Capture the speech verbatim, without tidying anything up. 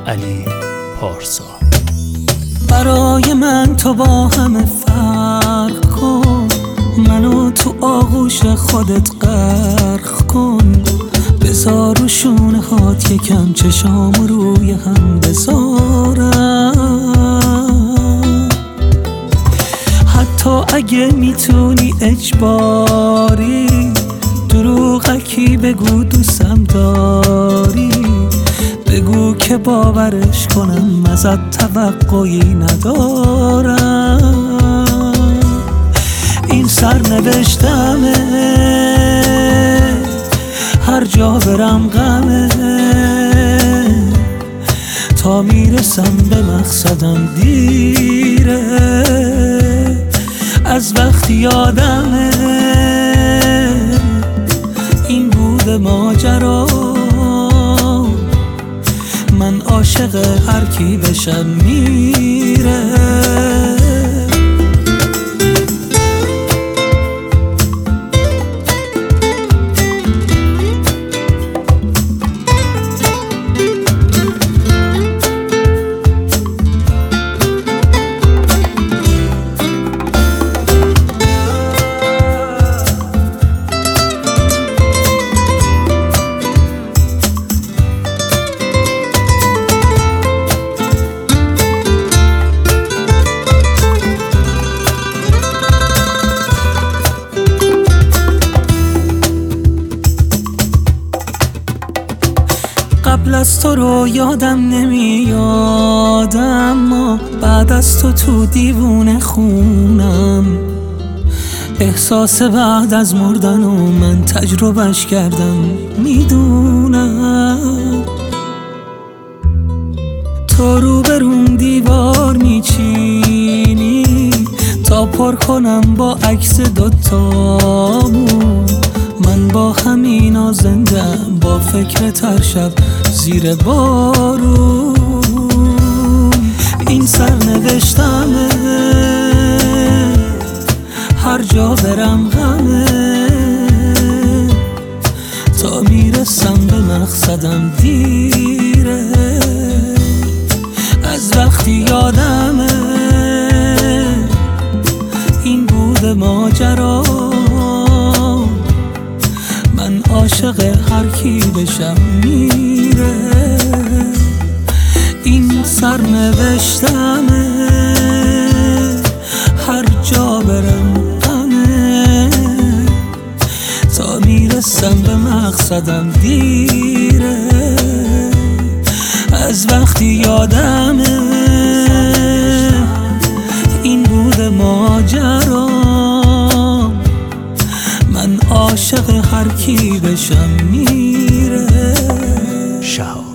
علی پارسا. برای من تو با همه فرق کن، منو تو آغوش خودت غرق کن، بذار رو شونه هات یکم چشام روی هم بذارم، حتی اگه میتونی اجباری دروغکی بگو دوستم داری، بگو که باورش کنم ازت توقعی ندارم. این سرنوشتمه، هر جا برم غمه، تا میرسم به مقصدم دیره، از وقتی یادمه این بود ماجرا، من عاشق هر کی بشم میره. قبل از تو رو یادم نمیاد، اما بعد از تو تو دیوونه خونم، احساس بعد از مردن و من تجربهش کردم میدونم. تو رو بروم دیوار میچینی تا پر کنم با عکس دوتامون، من با همینا زندم با فکرت هر شب زیر بارون. این سرنوشتمه، هر جا برم غمه، تا میرسم به مقصدم دیره، از وقتی یادمه این بود ماجرا، من عاشق هر کی بشم میره. این سرنوشتمه، هر جا برم غمه، تا میرسم به مقصدم دیره، از وقتی یادمه این بود ماجرا، من عاشق هر کی بشم میره. شهاب